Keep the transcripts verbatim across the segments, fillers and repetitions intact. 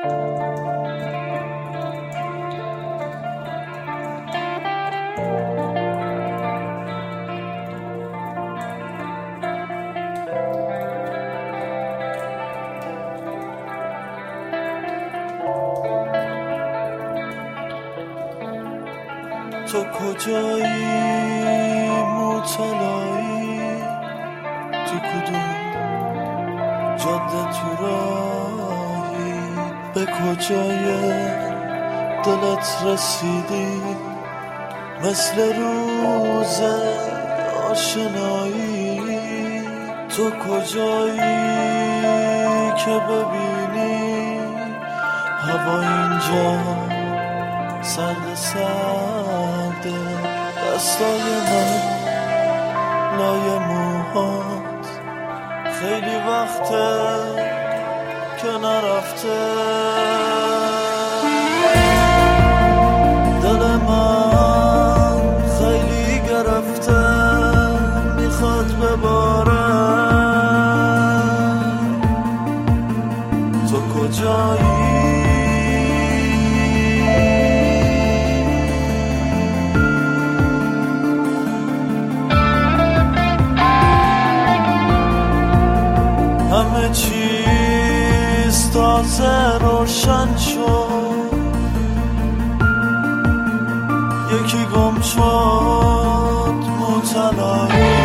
تو کجایی موتلایی، تو کدوم جاده تو راهی، به کجای دلت رسیدی، مثل روز آشنایی. تو کجایی که ببینی هوا اینجا سرد سرده، دستای من لای موهات خیلی وقته که نرفته. دل من خیلی گرفته میخواد بباره. تو کجایی؟ همه چیز تازه روشن شد، یکی گم شد مطلعی.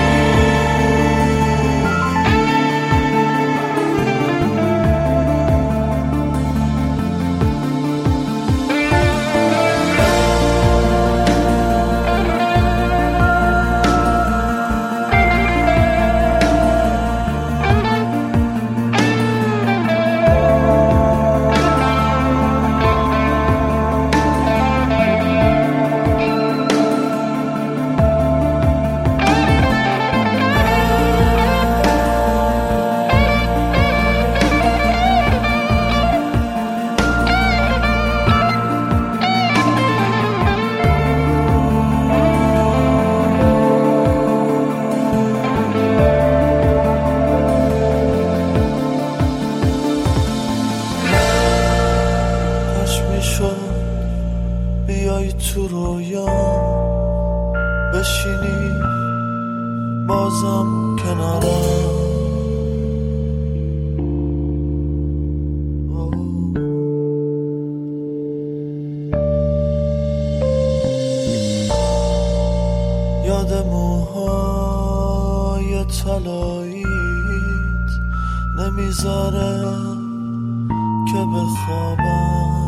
بیای تو رویام بشینی بازم کنارم. یاد موهای طلاییت نمیذاره که بخوابم.